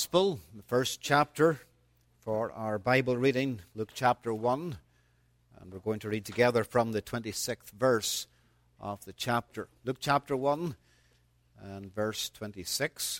Gospel, the first chapter for our Bible reading, Luke chapter 1. And we're going to read together from the 26th verse of the chapter. Luke chapter 1 and verse 26.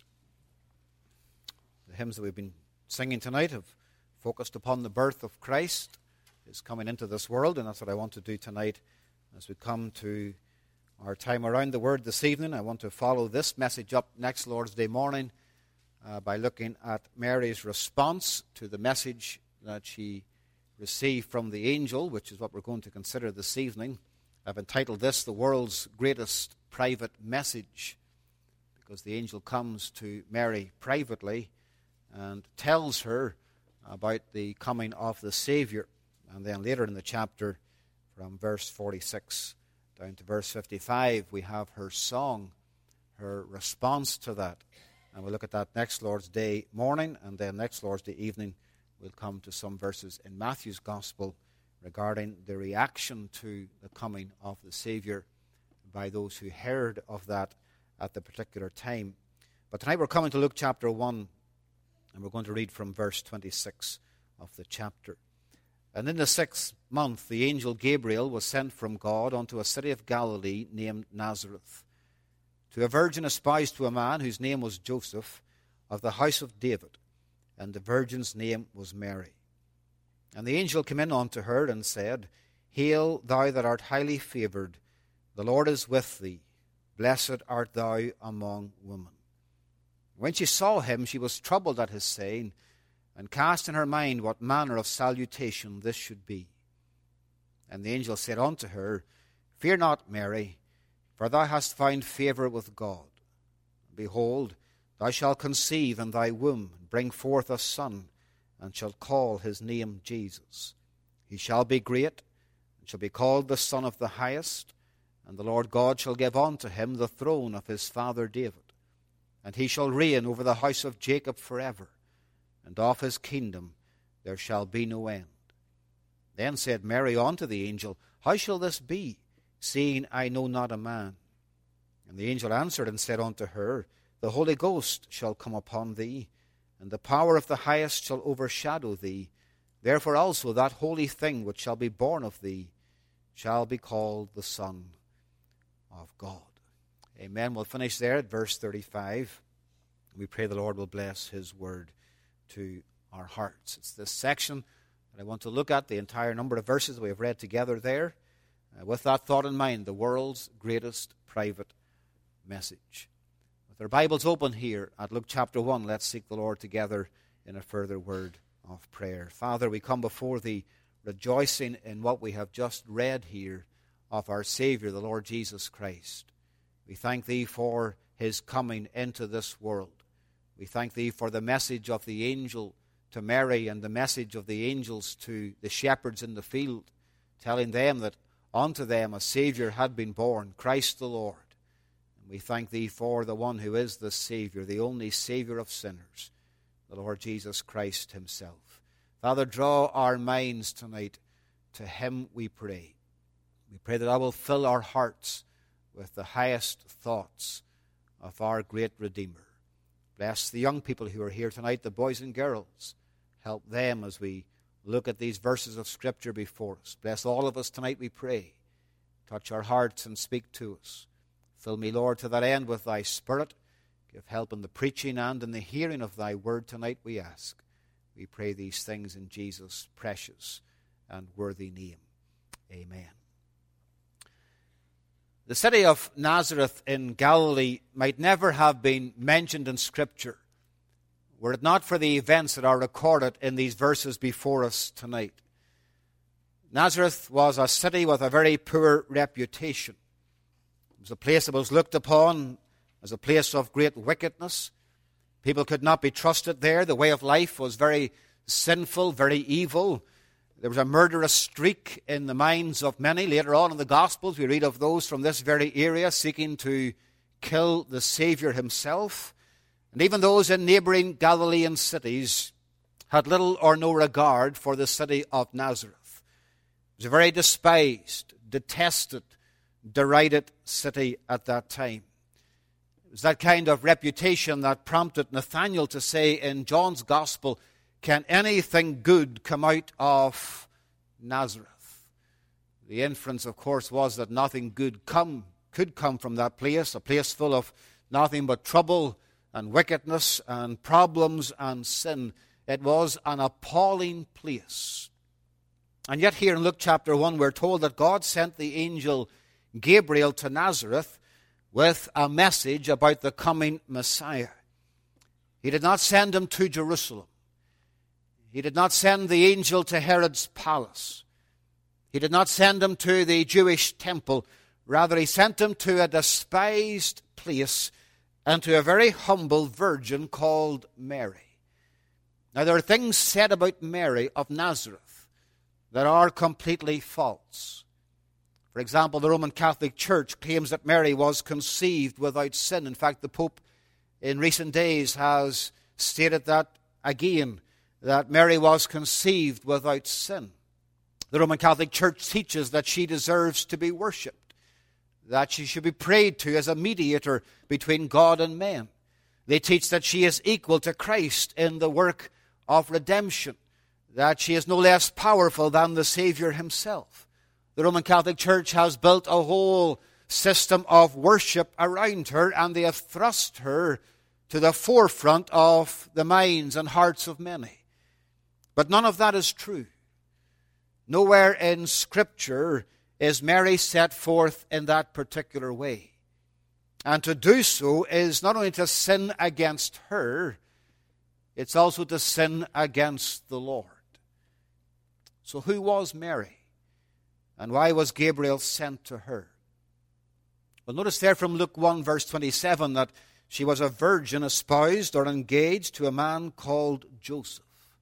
The hymns that we've been singing tonight have focused upon the birth of Christ, His coming into this world, and that's what I want to do tonight as we come to our time around the Word this evening. I want to follow this message up next Lord's Day morning by looking at Mary's response to the message that she received from the angel, which is what we're going to consider this evening. I've entitled this, The World's Greatest Private Message, because the angel comes to Mary privately and tells her about the coming of the Savior. And then later in the chapter, from verse 46 down to verse 55, we have her song, her response to that. And we'll look at that next Lord's Day morning, and then next Lord's Day evening we'll come to some verses in Matthew's Gospel regarding the reaction to the coming of the Savior by those who heard of that at the particular time. But tonight we're coming to Luke chapter 1, and we're going to read from verse 26 of the chapter. And in the 6th month the angel Gabriel was sent from God unto a city of Galilee named Nazareth, to a virgin espoused to a man whose name was Joseph, of the house of David, and the virgin's name was Mary. And the angel came in unto her and said, Hail, thou that art highly favoured, the Lord is with thee. Blessed art thou among women. When she saw him, she was troubled at his saying, and cast in her mind what manner of salutation this should be. And the angel said unto her, Fear not, Mary, for thou hast found favour with God. Behold, thou shalt conceive in thy womb, and bring forth a son, and shalt call his name Jesus. He shall be great, and shall be called the Son of the Highest, and the Lord God shall give unto him the throne of his father David. And he shall reign over the house of Jacob forever, and of his kingdom there shall be no end. Then said Mary unto the angel, How shall this be, seeing I know not a man? And the angel answered and said unto her, The Holy Ghost shall come upon thee, and the power of the Highest shall overshadow thee. Therefore also that holy thing which shall be born of thee shall be called the Son of God. Amen. We'll finish there at verse 35. We pray the Lord will bless His word to our hearts. It's this section that I want to look at, the entire number of verses that we have read together there. With that thought in mind, the world's greatest private message. With our Bibles open here at Luke chapter 1, let's seek the Lord together in a further word of prayer. Father, we come before Thee rejoicing in what we have just read here of our Savior, the Lord Jesus Christ. We thank Thee for His coming into this world. We thank Thee for the message of the angel to Mary and the message of the angels to the shepherds in the field, telling them that unto them a Savior had been born, Christ the Lord. And we thank Thee for the one who is the Savior, the only Savior of sinners, the Lord Jesus Christ Himself. Father, draw our minds tonight to Him, we pray. We pray that Thou will fill our hearts with the highest thoughts of our great Redeemer. Bless the young people who are here tonight, the boys and girls. Help them as we look at these verses of Scripture before us. Bless all of us tonight, we pray. Touch our hearts and speak to us. Fill me, Lord, to that end with Thy Spirit. Give help in the preaching and in the hearing of Thy word tonight, we ask. We pray these things in Jesus' precious and worthy name. Amen. The city of Nazareth in Galilee might never have been mentioned in Scripture were it not for the events that are recorded in these verses before us tonight. Nazareth was a city with a very poor reputation. It was a place that was looked upon as a place of great wickedness. People could not be trusted there. The way of life was very sinful, very evil. There was a murderous streak in the minds of many. Later on in the Gospels, we read of those from this very area seeking to kill the Savior Himself. And even those in neighboring Galilean cities had little or no regard for the city of Nazareth. It was a very despised, detested, derided city at that time. It It's that kind of reputation that prompted Nathanael to say in John's Gospel, "Can anything good come out of Nazareth?" The inference, of course, was that nothing good could come from that place, a place full of nothing but trouble and wickedness and problems and sin. It was an appalling place. And yet here in Luke chapter 1, we're told that God sent the angel Gabriel to Nazareth with a message about the coming Messiah. He did not send him to Jerusalem. He did not send the angel to Herod's palace. He did not send him to the Jewish temple. Rather, he sent him to a despised place and to a very humble virgin called Mary. Now, there are things said about Mary of Nazareth that are completely false. For example, the Roman Catholic Church claims that Mary was conceived without sin. In fact, the Pope in recent days has stated that again, that Mary was conceived without sin. The Roman Catholic Church teaches that she deserves to be worshipped, that she should be prayed to as a mediator between God and men. They teach that she is equal to Christ in the work of redemption, that she is no less powerful than the Savior himself. The Roman Catholic Church has built a whole system of worship around her, and they have thrust her to the forefront of the minds and hearts of many. But none of that is true. Nowhere in Scripture is Mary set forth in that particular way. And to do so is not only to sin against her, it's also to sin against the Lord. So who was Mary? And why was Gabriel sent to her? Well, notice there from Luke 1, verse 27, that she was a virgin espoused or engaged to a man called Joseph.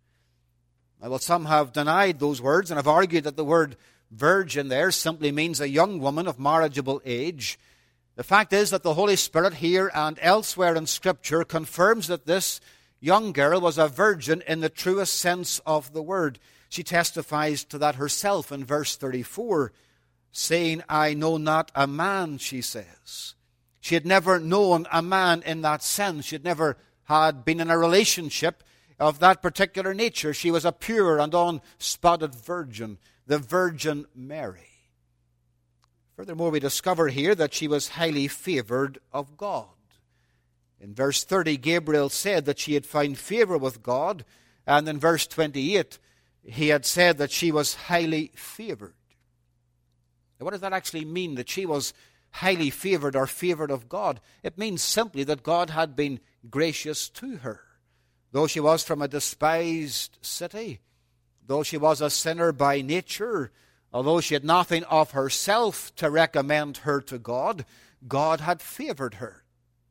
Now, well, some have denied those words and have argued that the word virgin there simply means a young woman of marriageable age. The fact is that the Holy Spirit here and elsewhere in Scripture confirms that this young girl was a virgin in the truest sense of the word. She testifies to that herself in verse 34, saying, "I know not a man," she says. She had never known a man in that sense. She had never had been in a relationship of that particular nature. She was a pure and unspotted virgin, the Virgin Mary. Furthermore, we discover here that she was highly favored of God. In verse 30, Gabriel said that she had found favor with God, and in verse 28, he had said that she was highly favored. Now, what does that actually mean, that she was highly favored or favored of God? It means simply that God had been gracious to her. Though she was from a despised city, though she was a sinner by nature, although she had nothing of herself to recommend her to God, God had favored her.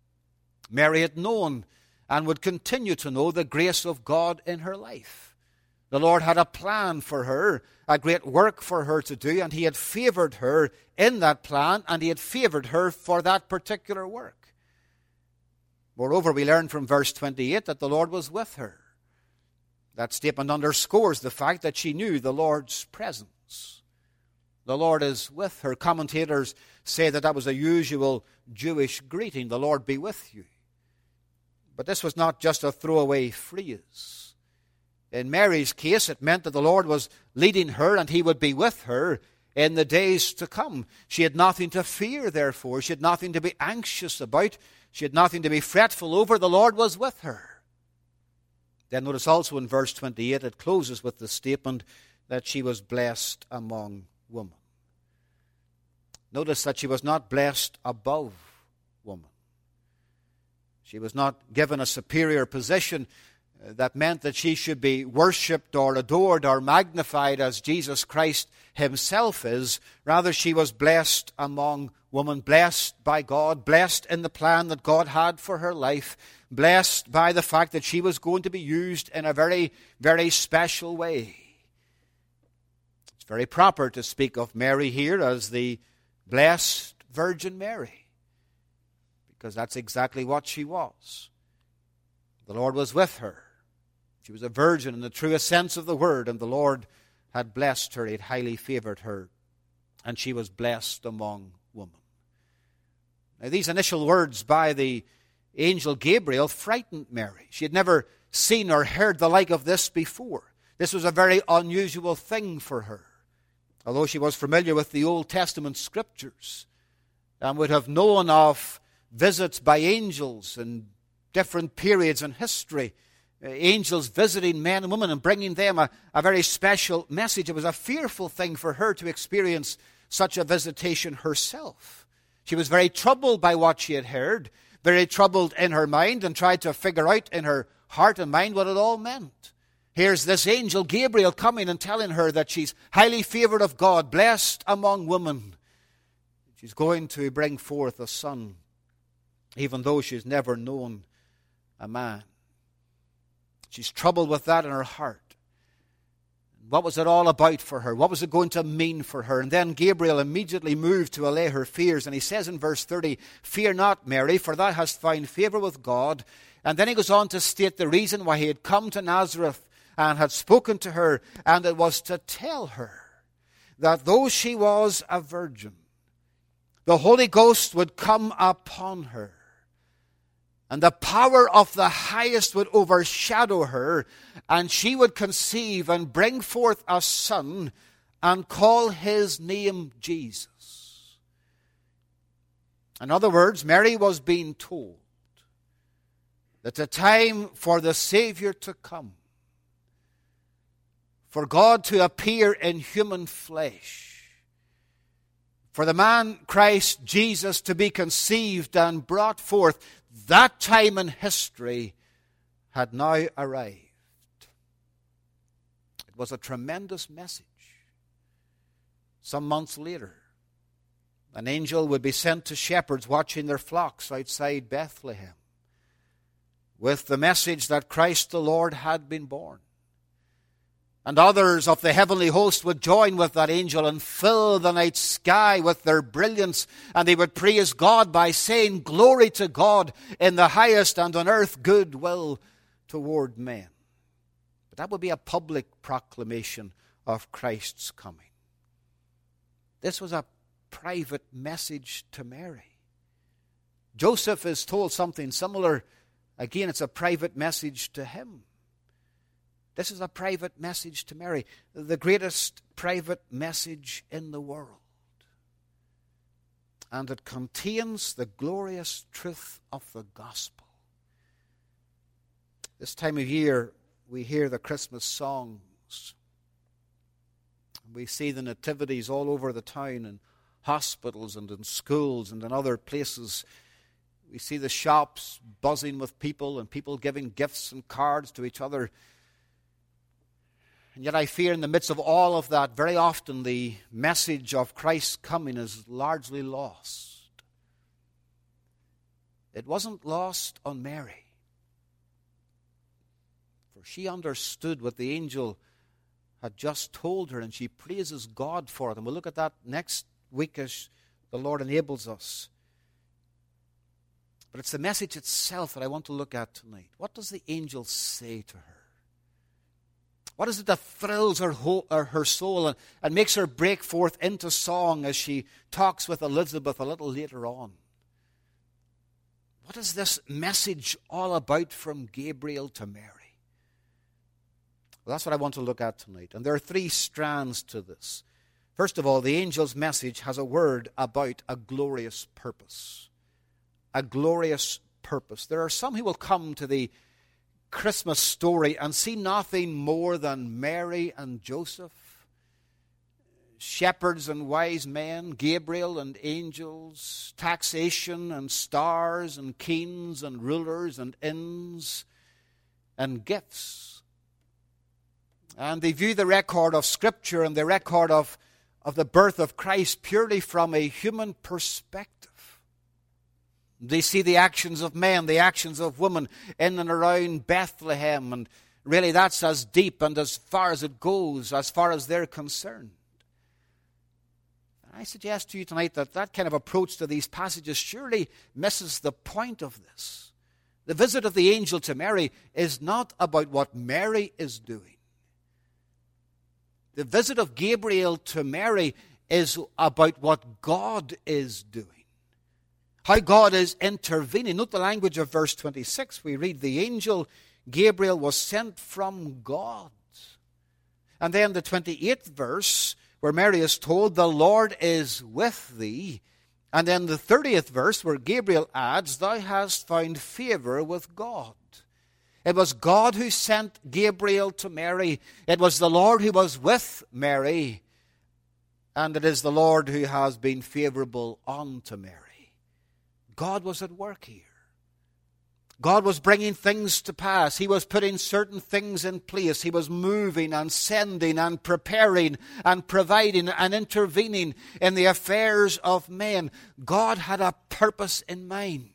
Mary had known and would continue to know the grace of God in her life. The Lord had a plan for her, a great work for her to do, and he had favored her in that plan, and he had favored her for that particular work. Moreover, we learn from verse 28 that the Lord was with her. That statement underscores the fact that she knew the Lord's presence. The Lord is with her. Commentators say that that was a usual Jewish greeting, "The Lord be with you." But this was not just a throwaway phrase. In Mary's case, it meant that the Lord was leading her and he would be with her in the days to come. She had nothing to fear, therefore. She had nothing to be anxious about. She had nothing to be fretful over. The Lord was with her. Then notice also in verse 28, it closes with the statement that she was blessed among women. Notice that she was not blessed above woman. She was not given a superior position that meant that she should be worshipped or adored or magnified as Jesus Christ himself is. Rather, she was blessed among women, blessed by God, blessed in the plan that God had for her life, blessed by the fact that she was going to be used in a very, very special way. It's very proper to speak of Mary here as the Blessed Virgin Mary, because that's exactly what she was. The Lord was with her. She was a virgin in the truest sense of the word, and the Lord had blessed her. He had highly favored her, and she was blessed among women. Now, these initial words by the angel Gabriel frightened Mary. She had never seen or heard the like of this before. This was a very unusual thing for her. Although she was familiar with the Old Testament scriptures and would have known of visits by angels in different periods in history, angels visiting men and women and bringing them a very special message. It was a fearful thing for her to experience such a visitation herself. She was very troubled by what she had heard, very troubled in her mind, and tried to figure out in her heart and mind what it all meant. Here's this angel Gabriel coming and telling her that she's highly favored of God, blessed among women. She's going to bring forth a son, even though she's never known a man. She's troubled with that in her heart. What was it all about for her? What was it going to mean for her? And then Gabriel immediately moved to allay her fears. And he says in verse 30, "Fear not, Mary, for thou hast found favor with God." And then he goes on to state the reason why he had come to Nazareth and had spoken to her. And it was to tell her that though she was a virgin, the Holy Ghost would come upon her. And the power of the highest would overshadow her, and she would conceive and bring forth a son and call his name Jesus. In other words, Mary was being told that the time for the Savior to come, for God to appear in human flesh, for the man Christ Jesus to be conceived and brought forth, that time in history had now arrived. It was a tremendous message. Some months later, an angel would be sent to shepherds watching their flocks outside Bethlehem with the message that Christ the Lord had been born. And others of the heavenly host would join with that angel and fill the night sky with their brilliance. And they would praise God by saying, "Glory to God in the highest, and on earth goodwill toward men." But that would be a public proclamation of Christ's coming. This was a private message to Mary. Joseph is told something similar. Again, it's a private message to him. This is a private message to Mary, the greatest private message in the world. And it contains the glorious truth of the gospel. This time of year, we hear the Christmas songs. We see the nativities all over the town, in hospitals and in schools and in other places. We see the shops buzzing with people and people giving gifts and cards to each other. And yet I fear in the midst of all of that, very often the message of Christ's coming is largely lost. It wasn't lost on Mary, for she understood what the angel had just told her, and she praises God for it. And we'll look at that next week as the Lord enables us. But it's the message itself that I want to look at tonight. What does the angel say to her? What is it that thrills her soul and makes her break forth into song as she talks with Elizabeth a little later on? What is this message all about from Gabriel to Mary? Well, that's what I want to look at tonight. And there are three strands to this. First of all, the angel's message has a word about a glorious purpose. A glorious purpose. There are some who will come to the Christmas story and see nothing more than Mary and Joseph, shepherds and wise men, Gabriel and angels, taxation and stars and kings and rulers and inns and gifts. And they view the record of Scripture and the record of the birth of Christ purely from a human perspective. They see the actions of men, the actions of women in and around Bethlehem, and really that's as deep and as far as it goes, as far as they're concerned. I suggest to you tonight that that kind of approach to these passages surely misses the point of this. The visit of the angel to Mary is not about what Mary is doing. The visit of Gabriel to Mary is about what God is doing. How God is intervening. Note the language of verse 26. We read, the angel Gabriel was sent from God. And then the 28th verse, where Mary is told, the Lord is with thee. And then the 30th verse, where Gabriel adds, thou hast found favor with God. It was God who sent Gabriel to Mary. It was the Lord who was with Mary. And it is the Lord who has been favorable unto Mary. God was at work here. God was bringing things to pass. He was putting certain things in place. He was moving and sending and preparing and providing and intervening in the affairs of men. God had a purpose in mind.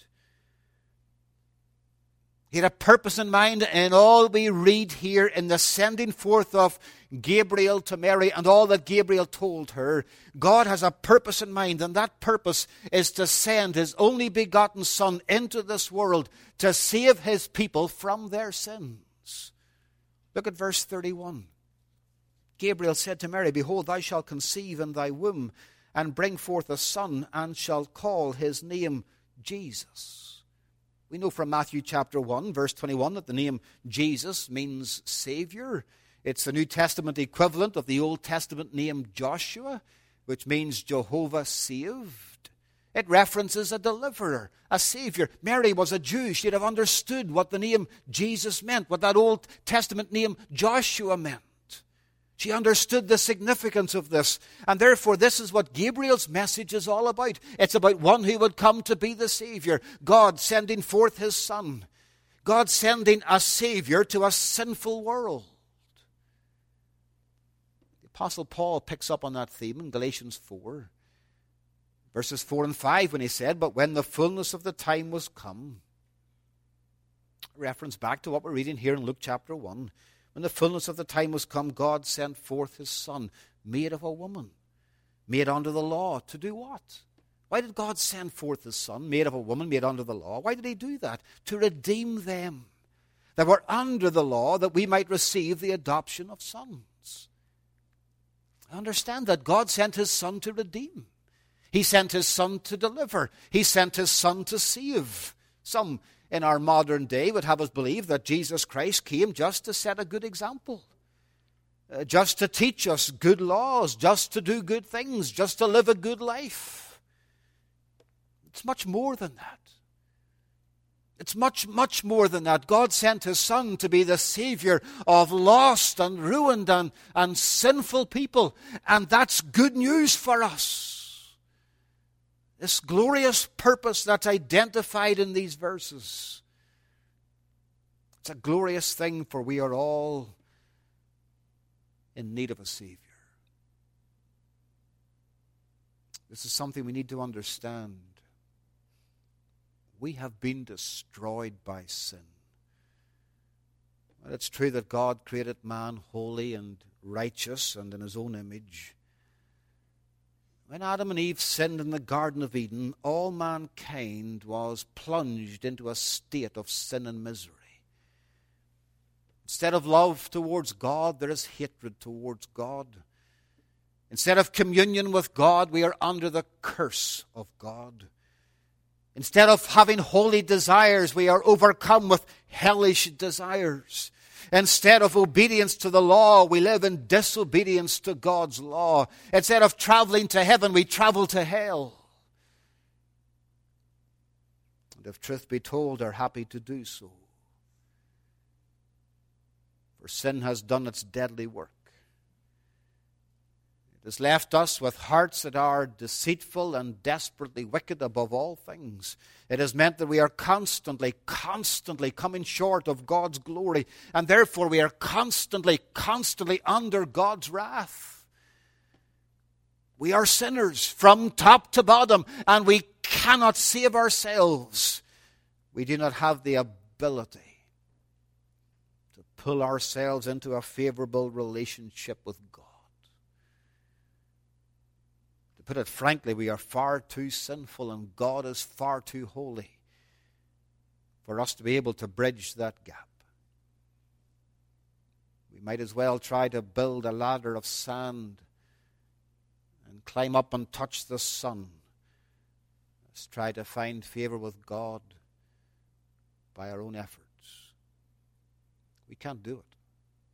He had a purpose in mind in all we read here in the sending forth of Gabriel to Mary and all that Gabriel told her. God has a purpose in mind, and that purpose is to send His only begotten Son into this world to save His people from their sins. Look at verse 31. Gabriel said to Mary, behold, thou shalt conceive in thy womb and bring forth a son, and shalt call his name Jesus. We know from Matthew chapter 1, verse 21, that the name Jesus means Savior. It's the New Testament equivalent of the Old Testament name Joshua, which means Jehovah saved. It references a deliverer, a Savior. Mary was a Jew. She'd have understood what the name Jesus meant, what that Old Testament name Joshua meant. She understood the significance of this. And therefore, this is what Gabriel's message is all about. It's about one who would come to be the Savior. God sending forth His Son. God sending a Savior to a sinful world. The Apostle Paul picks up on that theme in Galatians 4. Verses 4 and 5 when he said, but when the fullness of the time was come. Reference back to what we're reading here in Luke chapter 1. When the fullness of the time was come, God sent forth His Son, made of a woman, made under the law, to do what? Why did God send forth His Son, made of a woman, made under the law? Why did He do that? To redeem them that were under the law, that we might receive the adoption of sons. I understand that God sent His Son to redeem. He sent His Son to deliver. He sent His Son to save. Some in our modern day would have us believe that Jesus Christ came just to set a good example, just to teach us good laws, just to do good things, just to live a good life. It's much more than that. It's much, much more than that. God sent His Son to be the Savior of lost and ruined and sinful people, and that's good news for us. This glorious purpose that's identified in these verses. It's a glorious thing, for we are all in need of a Savior. This is something we need to understand. We have been destroyed by sin. Well, it's true that God created man holy and righteous and in His own image. When Adam and Eve sinned in the Garden of Eden, all mankind was plunged into a state of sin and misery. Instead of love towards God, there is hatred towards God. Instead of communion with God, we are under the curse of God. Instead of having holy desires, we are overcome with hellish desires. Instead of obedience to the law, we live in disobedience to God's law. Instead of traveling to heaven, we travel to hell. And if truth be told, are happy to do so. For sin has done its deadly work. It has left us with hearts that are deceitful and desperately wicked above all things. It has meant that we are constantly coming short of God's glory, and therefore we are constantly under God's wrath. We are sinners from top to bottom, and we cannot save ourselves. We do not have the ability to pull ourselves into a favorable relationship with God. To put it frankly, we are far too sinful and God is far too holy for us to be able to bridge that gap. We might as well try to build a ladder of sand and climb up and touch the sun Let's try to find favor with God by our own efforts. We can't do it.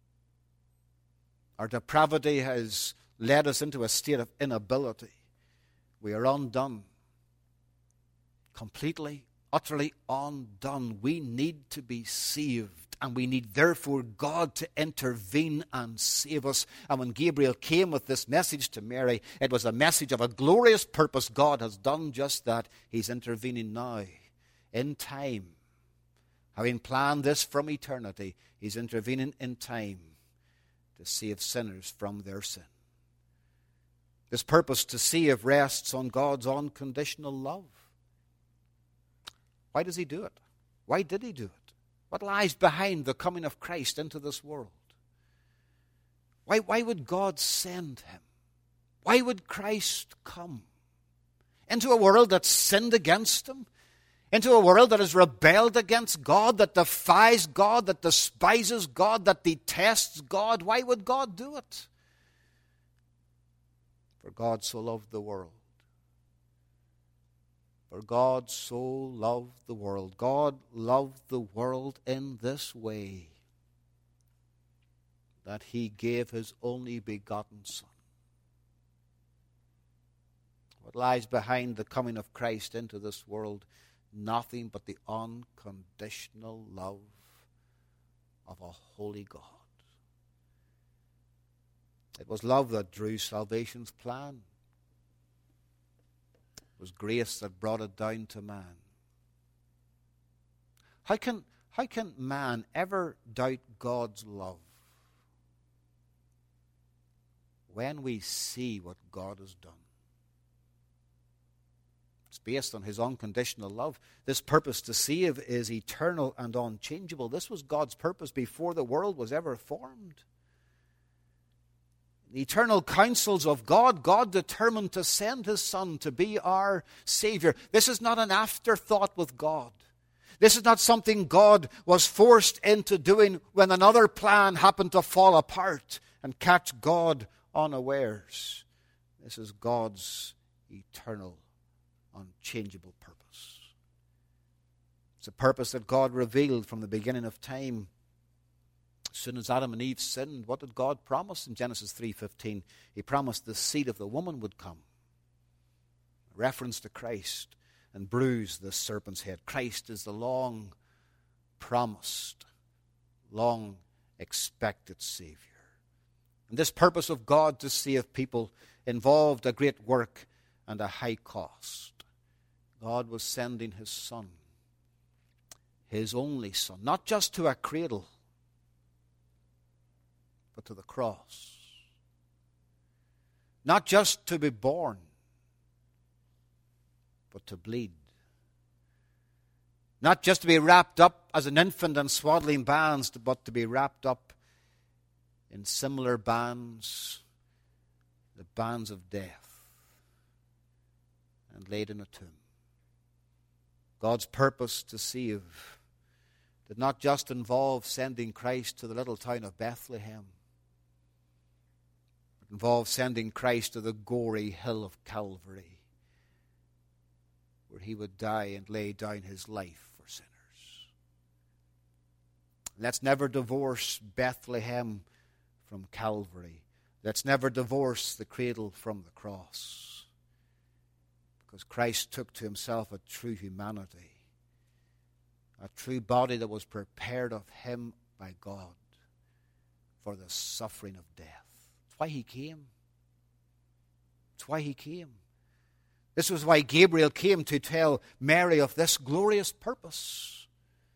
Our depravity has led us into a state of inability. We are undone. Completely, utterly undone. We need to be saved, and we need therefore God to intervene and save us. And when Gabriel came with this message to Mary, it was a message of a glorious purpose. God has done just that. He's intervening now, in time. Having planned this from eternity, He's intervening in time to save sinners from their sin. This purpose to save rests on God's unconditional love. Why does He do it? Why did He do it? What lies behind the coming of Christ into this world? Why would God send Him? Why would Christ come into a world that sinned against Him? Into a world that has rebelled against God, that defies God, that despises God, that detests God? Why would God do it? For God so loved the world. For God so loved the world. God loved the world in this way, that He gave His only begotten Son. What lies behind the coming of Christ into this world? Nothing but the unconditional love of a holy God. It was love that drew salvation's plan. It was grace that brought it down to man. How can man ever doubt God's love when we see what God has done? It's based on His unconditional love. This purpose to save is eternal and unchangeable. This was God's purpose before the world was ever formed. The eternal counsels of God, God determined to send His Son to be our Savior. This is not an afterthought with God. This is not something God was forced into doing when another plan happened to fall apart and catch God unawares. This is God's eternal, unchangeable purpose. It's a purpose that God revealed from the beginning of time. As soon as Adam and Eve sinned, what did God promise in Genesis 3:15? He promised the seed of the woman would come. A reference to Christ, and bruise the serpent's head. Christ is the long-promised, long-expected Savior. And this purpose of God to save people involved a great work and a high cost. God was sending His Son, His only Son, not just to a cradle, but to the cross. Not just to be born, but to bleed. Not just to be wrapped up as an infant in swaddling bands, but to be wrapped up in similar bands, the bands of death, and laid in a tomb. God's purpose to save did not just involve sending Christ to the little town of Bethlehem. It involved sending Christ to the gory hill of Calvary, where He would die and lay down His life for sinners. Let's never divorce Bethlehem from Calvary. Let's never divorce the cradle from the cross. Because Christ took to Himself a true humanity, a true body that was prepared of Him by God for the suffering of death. That's why He came. That's why He came. This was why Gabriel came to tell Mary of this glorious purpose.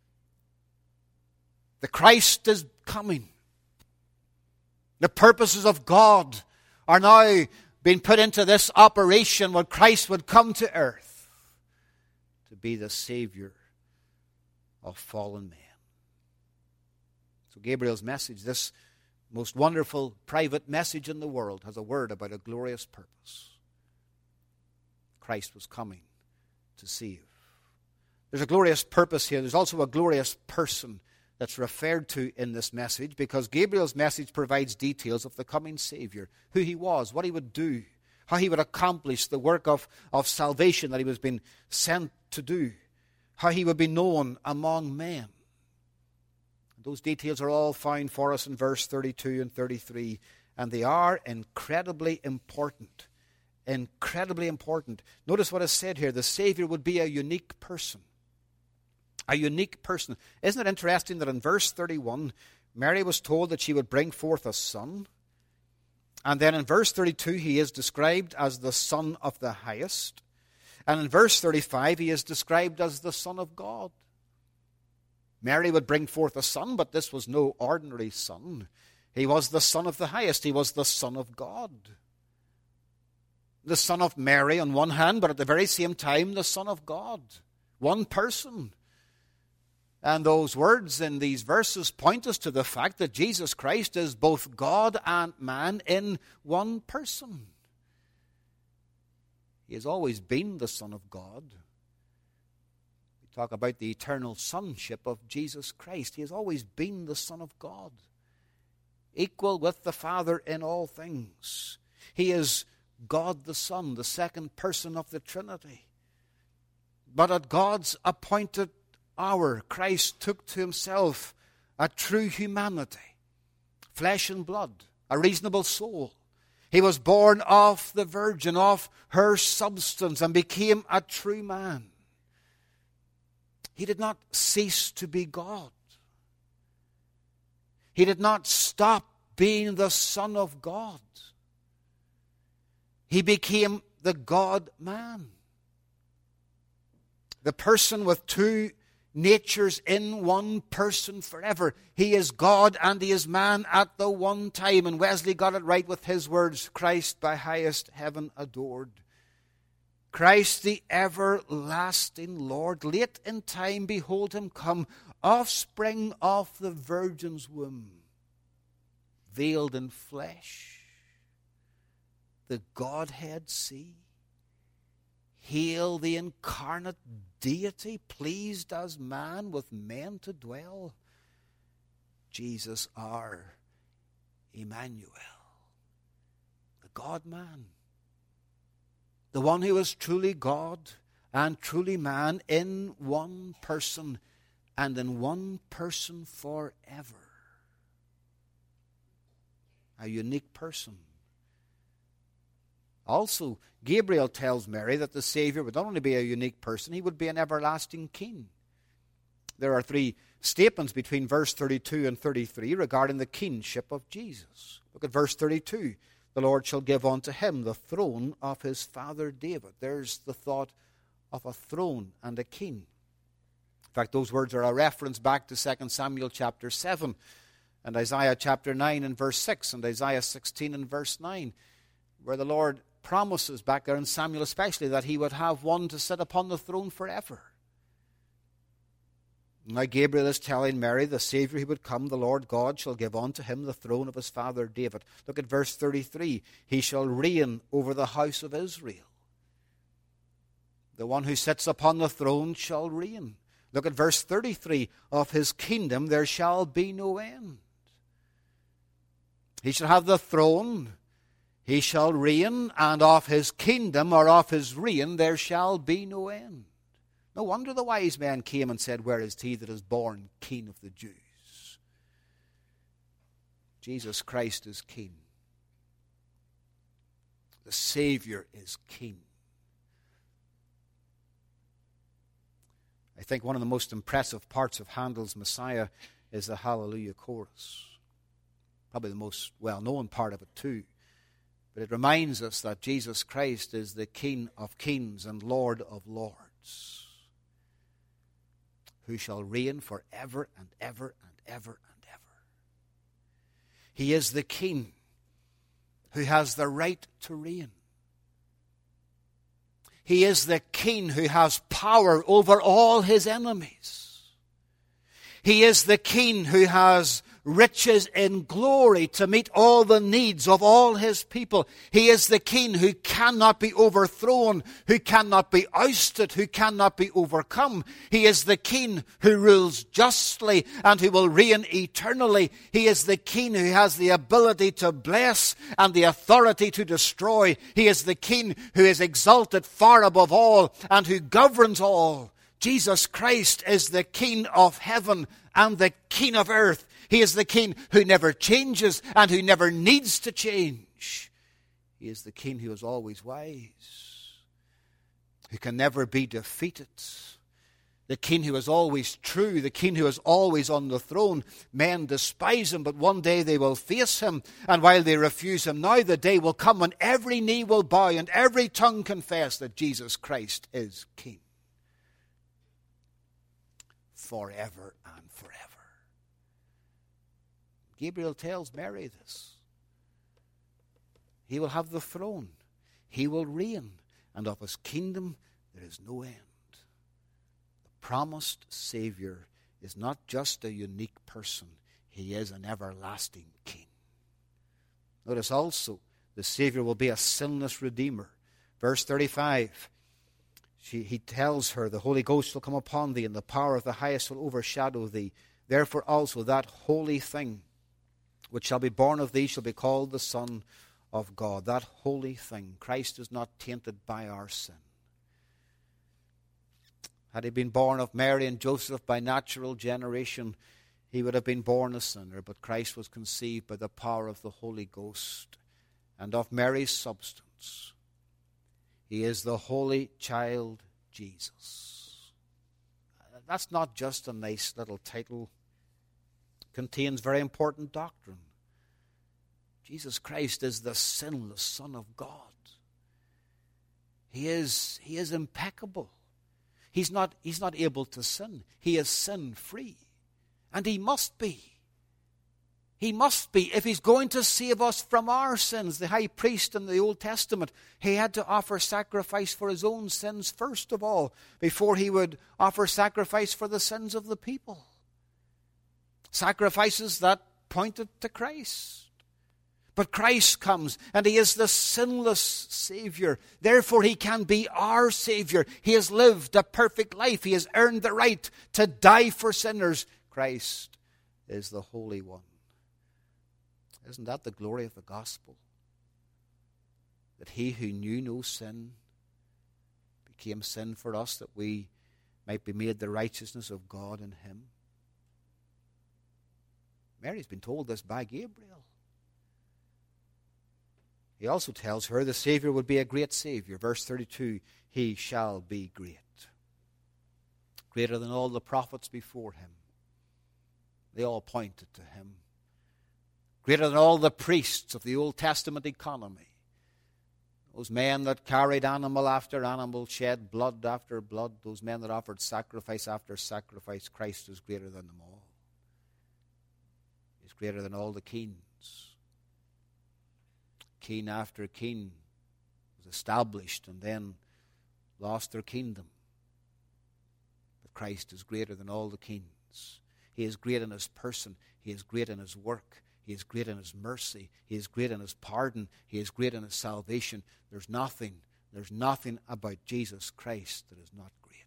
The Christ is coming. The purposes of God are now being put into this operation where Christ would come to earth to be the Savior of fallen men. So Gabriel's message, this most wonderful private message in the world, has a word about a glorious purpose. Christ was coming to save. There's a glorious purpose here. There's also a glorious person that's referred to in this message, because Gabriel's message provides details of the coming Savior, who He was, what He would do, how he would accomplish the work of salvation that he was being sent to do, how he would be known among men. Those details are all found for us in verse 32 and 33, and they are incredibly important. Incredibly important. Notice what is said here. The Savior would be a unique person. A unique person. Isn't it interesting that in verse 31, Mary was told that she would bring forth a son? And then in verse 32, he is described as the Son of the Highest. And in verse 35, he is described as the Son of God. Mary would bring forth a son, but this was no ordinary son. He was the Son of the Highest. He was the Son of God. The Son of Mary on one hand, but at the very same time, the Son of God. One person. And those words in these verses point us to the fact that Jesus Christ is both God and man in one person. He has always been the Son of God. We talk about the eternal sonship of Jesus Christ. He has always been the Son of God, equal with the Father in all things. He is God the Son, the second person of the Trinity. But at God's appointed hour, Christ took to himself a true humanity, flesh and blood, a reasonable soul. He was born of the Virgin, of her substance, and became a true man. He did not cease to be God. He did not stop being the Son of God. He became the God-man. The person with two natures in one person forever. He is God and he is man at the one time. And Wesley got it right with his words, Christ by highest heaven adored. Christ the everlasting Lord. Late in time, behold him come, offspring of the Virgin's womb, veiled in flesh. The Godhead see. Hail the incarnate deity, pleased as man with men to dwell. Jesus our Emmanuel, the God-man, the one who is truly God and truly man in one person and in one person forever. A unique person. Also, Gabriel tells Mary that the Savior would not only be a unique person, he would be an everlasting king. There are three statements between verse 32 and 33 regarding the kingship of Jesus. Look at verse 32. The Lord shall give unto him the throne of his father David. There's the thought of a throne and a king. In fact, those words are a reference back to 2 Samuel chapter 7 and Isaiah chapter 9 and verse 6 and Isaiah 16 and verse 9, where the Lord promises back there in Samuel especially that he would have one to sit upon the throne forever. Now Gabriel is telling Mary the Savior who would come, the Lord God, shall give unto him the throne of his father David. Look at verse 33. He shall reign over the house of Israel. The one who sits upon the throne shall reign. Look at verse 33. Of his kingdom there shall be no end. He shall have the throne. He shall reign, and of his kingdom or of his reign there shall be no end. No wonder the wise men came and said, where is he that is born King of the Jews? Jesus Christ is King. The Savior is King. I think one of the most impressive parts of Handel's Messiah is the Hallelujah chorus. Probably the most well-known part of it too. But it reminds us that Jesus Christ is the King of kings and Lord of lords, who shall reign forever and ever and ever and ever. He is the King who has the right to reign. He is the King who has power over all his enemies. He is the King who has riches in glory to meet all the needs of all his people. He is the king who cannot be overthrown, who cannot be ousted, who cannot be overcome. He is the king who rules justly and who will reign eternally. He is the king who has the ability to bless and the authority to destroy. He is the king who is exalted far above all and who governs all. Jesus Christ is the King of heaven and the King of earth. He is the King who never changes and who never needs to change. He is the King who is always wise, who can never be defeated. The King who is always true, the King who is always on the throne. Men despise him, but one day they will face him. And while they refuse him now, the day will come when every knee will bow and every tongue confess that Jesus Christ is King. Forever and forever. Gabriel tells Mary this. He will have the throne. He will reign. And of his kingdom there is no end. The promised Savior is not just a unique person. He is an everlasting King. Notice also, the Savior will be a sinless Redeemer. Verse 35. He tells her, the Holy Ghost will come upon thee, and the power of the highest will overshadow thee. Therefore also that holy thing which shall be born of thee shall be called the Son of God. That holy thing. Christ is not tainted by our sin. Had he been born of Mary and Joseph by natural generation, he would have been born a sinner. But Christ was conceived by the power of the Holy Ghost and of Mary's substance. He is the holy child Jesus. That's not just a nice little title. It contains very important doctrine. Jesus Christ is the sinless Son of God. He is impeccable. He's not able to sin. He is sin-free. And he must be. He must be. If he's going to save us from our sins, the high priest in the Old Testament, he had to offer sacrifice for his own sins first of all, before he would offer sacrifice for the sins of the people. Sacrifices that pointed to Christ. But Christ comes, and he is the sinless Savior. Therefore, he can be our Savior. He has lived a perfect life. He has earned the right to die for sinners. Christ is the Holy One. Isn't that the glory of the gospel? That he who knew no sin became sin for us, that we might be made the righteousness of God in him. Mary's been told this by Gabriel. He also tells her the Savior would be a great Savior. Verse 32, he shall be great. Greater than all the prophets before him. They all pointed to him. Greater than all the priests of the Old Testament economy. Those men that carried animal after animal, shed blood after blood, those men that offered sacrifice after sacrifice, Christ is greater than them all. He's greater than all the kings. King after king was established and then lost their kingdom. But Christ is greater than all the kings. He is great in his person. He is great in his work. He is great in his mercy. He is great in his pardon. He is great in his salvation. There's nothing about Jesus Christ that is not great.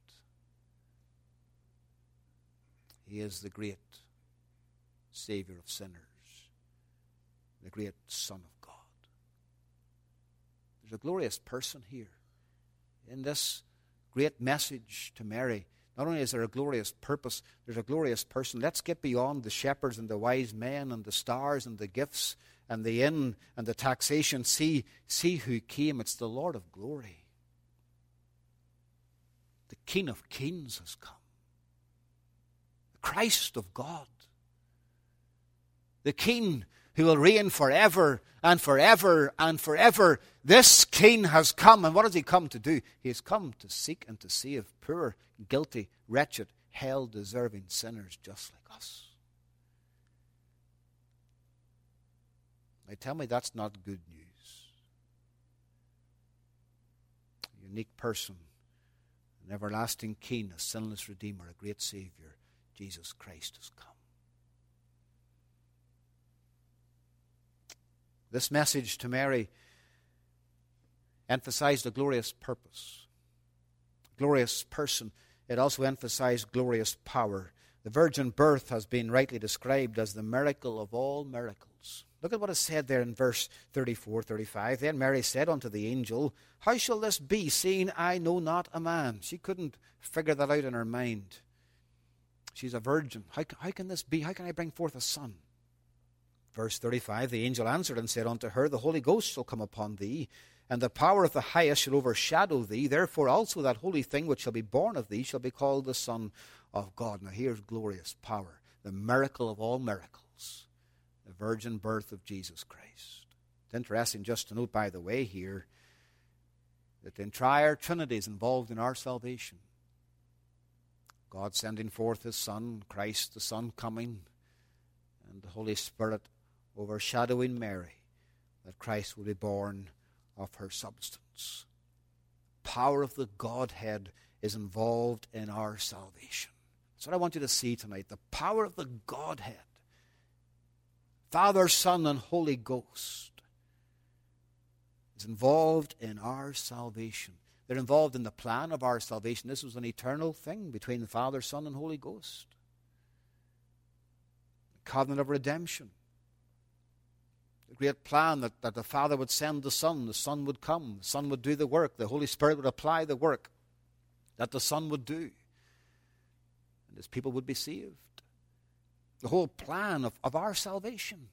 He is the great Savior of sinners, the great Son of God. There's a glorious person here in this great message to Mary. Not only is there a glorious purpose, there's a glorious person. Let's get beyond the shepherds and the wise men and the stars and the gifts and the inn and the taxation. See who came. It's the Lord of glory. The King of kings has come. The Christ of God. The King who will reign forever and forever and forever. This King has come. And what has he come to do? He has come to seek and to save poor, guilty, wretched, hell-deserving sinners just like us. Now tell me that's not good news. A unique person, an everlasting King, a sinless Redeemer, a great Savior, Jesus Christ has come. This message to Mary emphasized a glorious purpose, glorious person. It also emphasized glorious power. The virgin birth has been rightly described as the miracle of all miracles. Look at what is said there in verse 34, 35. Then Mary said unto the angel, How shall this be, seeing I know not a man? She couldn't figure that out in her mind. She's a virgin. How can this be? How can I bring forth a son? Verse 35, the angel answered and said unto her, The Holy Ghost shall come upon thee, and the power of the highest shall overshadow thee. Therefore also that holy thing which shall be born of thee shall be called the Son of God. Now here's glorious power, the miracle of all miracles, the virgin birth of Jesus Christ. It's interesting just to note, by the way, here, that the entire Trinity is involved in our salvation. God sending forth His Son, Christ the Son coming, and the Holy Spirit overshadowing Mary, that Christ would be born of her substance. Power of the Godhead is involved in our salvation. That's what I want you to see tonight. The power of the Godhead, Father, Son, and Holy Ghost, is involved in our salvation. They're involved in the plan of our salvation. This was an eternal thing between the Father, Son, and Holy Ghost. The covenant of redemption. The great plan that the Father would send the Son would come, the Son would do the work, the Holy Spirit would apply the work that the Son would do, and His people would be saved. The whole plan of our salvation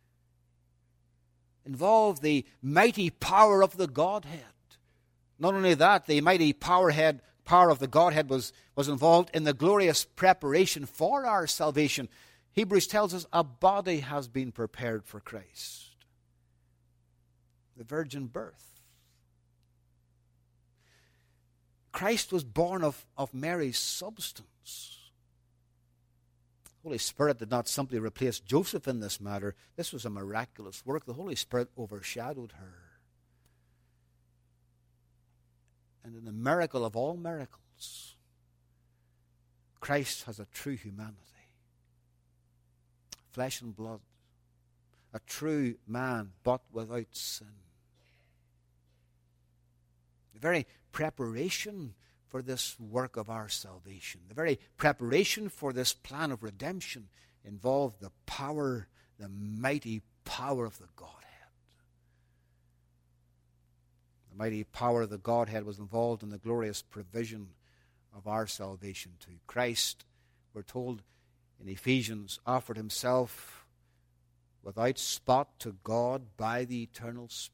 involved the mighty power of the Godhead. Not only that, the mighty power of the Godhead was involved in the glorious preparation for our salvation. Hebrews tells us a body has been prepared for Christ. The virgin birth. Christ was born of Mary's substance. The Holy Spirit did not simply replace Joseph in this matter. This was a miraculous work. The Holy Spirit overshadowed her. And in the miracle of all miracles, Christ has a true humanity. Flesh and blood. A true man, but without sin. The very preparation for this work of our salvation, the very preparation for this plan of redemption, involved the power, the mighty power of the Godhead. The mighty power of the Godhead was involved in the glorious provision of our salvation too. Christ, we're told in Ephesians, offered Himself without spot to God by the eternal Spirit.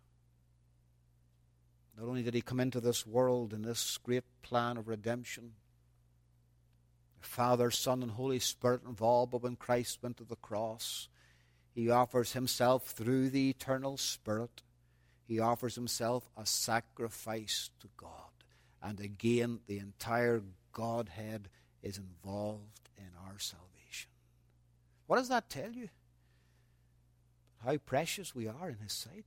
Not only did He come into this world in this great plan of redemption, the Father, Son, and Holy Spirit involved, but when Christ went to the cross, He offers Himself through the eternal Spirit. He offers Himself a sacrifice to God. And again, the entire Godhead is involved in our salvation. What does that tell you? How precious we are in His sight.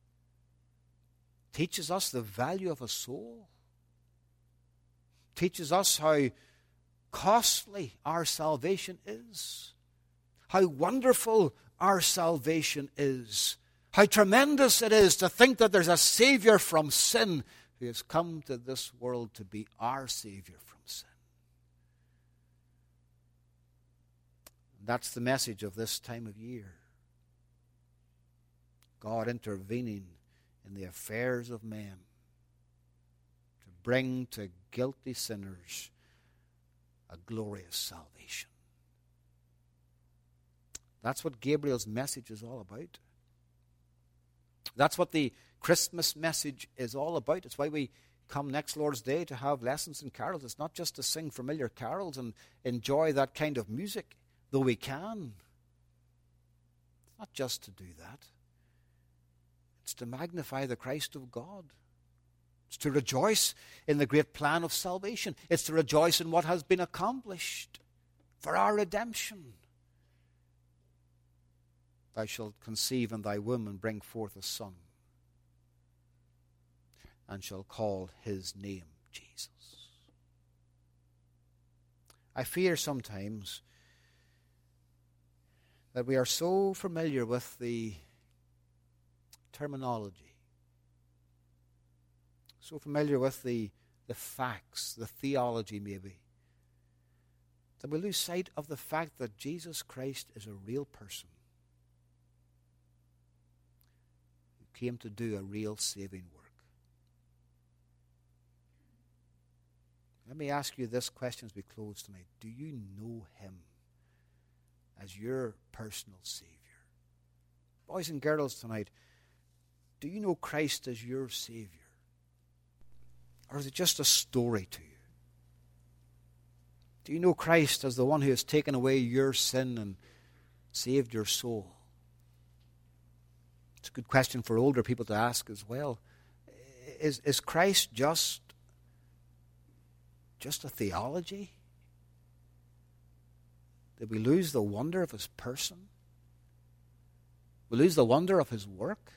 Teaches us the value of a soul. Teaches us how costly our salvation is. How wonderful our salvation is. How tremendous it is to think that there's a Savior from sin who has come to this world to be our Savior from sin. And that's the message of this time of year. God intervening in the affairs of men to bring to guilty sinners a glorious salvation. That's what Gabriel's message is all about. That's what the Christmas message is all about. It's why we come next Lord's Day to have lessons and carols. It's not just to sing familiar carols and enjoy that kind of music, though we can. It's not just to do that. It's to magnify the Christ of God. It's to rejoice in the great plan of salvation. It's to rejoice in what has been accomplished for our redemption. Thou shalt conceive in thy womb and bring forth a son, and shall call his name Jesus. I fear sometimes that we are so familiar with the terminology, so familiar with the facts, the theology maybe, that we lose sight of the fact that Jesus Christ is a real person who came to do a real saving work. Let me ask you this question as we close tonight. Do you know him as your personal Savior? Boys and girls tonight, do you know Christ as your Savior? Or is it just a story to you? Do you know Christ as the one who has taken away your sin and saved your soul? It's a good question for older people to ask as well. Is Christ just a theology? Did we lose the wonder of his person? We lose the wonder of his work?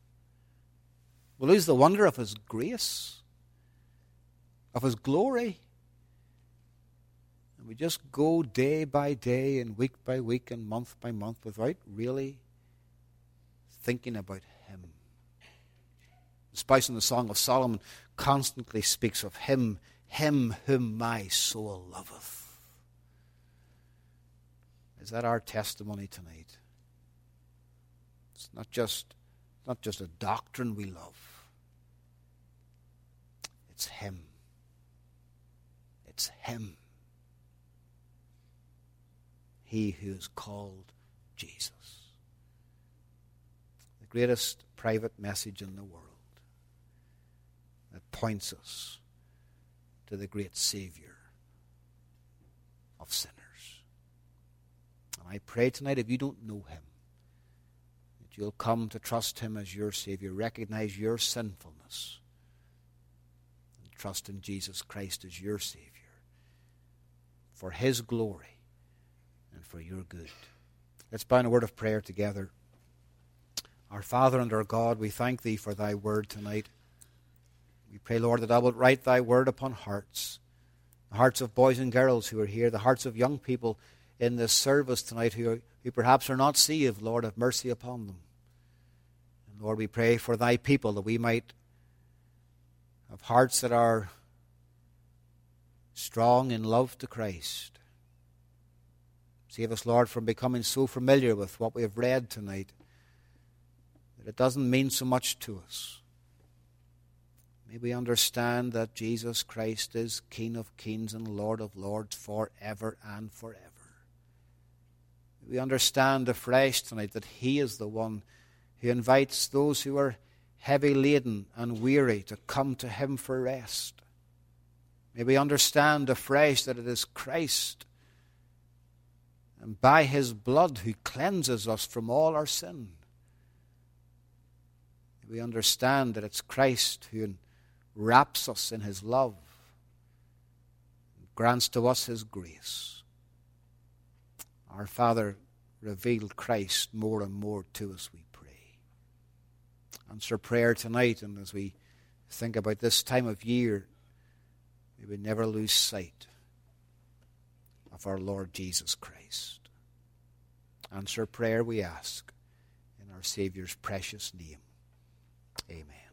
We lose the wonder of his grace? Of his glory? And we just go day by day and week by week and month by month without really thinking about him. The spouse in the Song of Solomon constantly speaks of him whom my soul loveth. Is that our testimony tonight? It's not just a doctrine we love. It's him. It's him. He who is called Jesus. The greatest private message in the world that points us to the great Savior of sinners. And I pray tonight, if you don't know him, that you'll come to trust him as your Savior, recognize your sinfulness, and trust in Jesus Christ as your Savior for his glory and for your good. Let's bow in a word of prayer together. Our Father and our God, we thank thee for thy word tonight. We pray, Lord, that thou wilt write thy word upon hearts, the hearts of boys and girls who are here, the hearts of young people in this service tonight who perhaps are not saved. Lord, have mercy upon them. And Lord, we pray for thy people that we might have hearts that are strong in love to Christ. Save us, Lord, from becoming so familiar with what we have read tonight that it doesn't mean so much to us. May we understand that Jesus Christ is King of kings and Lord of lords forever and forever. May we understand afresh tonight that he is the one who invites those who are heavy laden and weary to come to him for rest. May we understand afresh that it is Christ and by his blood who cleanses us from all our sin. May we understand that it's Christ who wraps us in his love and grants to us his grace. Our Father, reveal Christ more and more to us, we pray. Answer prayer tonight, and as we think about this time of year, may we never lose sight of our Lord Jesus Christ. Answer prayer, we ask, in our Saviour's precious name. Amen.